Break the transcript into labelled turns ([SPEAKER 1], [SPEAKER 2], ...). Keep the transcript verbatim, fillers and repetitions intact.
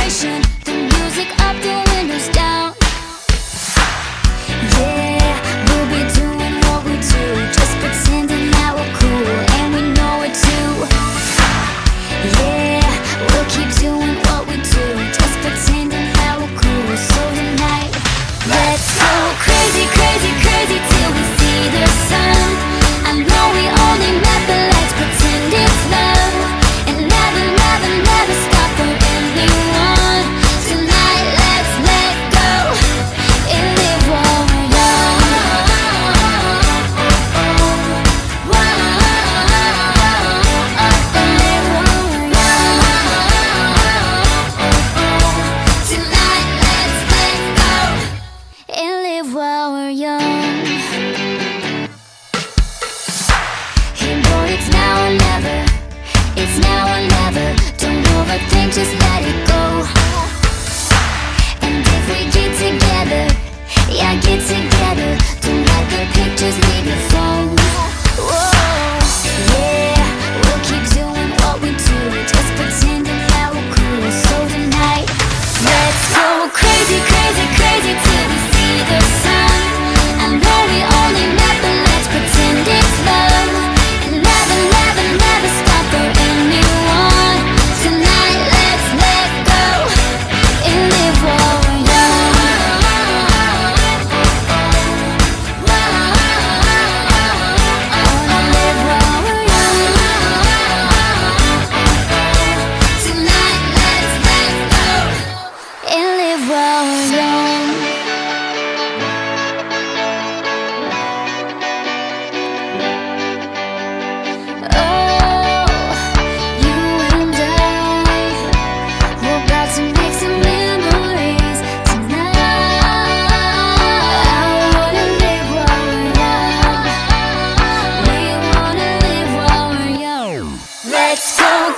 [SPEAKER 1] imagination. The music up, the windows down. Yeah, we'll be doing what we do, just pretending that we're cool, and we know it too. Yeah, we'll keep doing what we do, just pretending that we're cool. So tonight, let's go crazy, crazy, crazy till we see the sun. I know we only met, but let's pretend it's love, and never, never, never stop for anyone. Tonight, let's let go and live while we're young. Tonight, let's let go and live while we're young. Hey boy, it's now or never. It's now or never. Don't overthink, just let it go. And if we get together, yeah, get together. Don't let the pictures leave your phone. Whoa, yeah, we'll keep doing what we do, just pretending that we're cool. So tonight, let's go crazy, crazy, crazy till we see the sun. I know we only met, but let's pretend it's love, and never, never, never stop for anyone. Tonight, let's let go and live while we're young. Wanna live while we're young. Tonight, let's let go and live while we're young. Oh, you and I, we're about to make some memories tonight. I wanna live while we're young. We wanna live while we're young. Let's go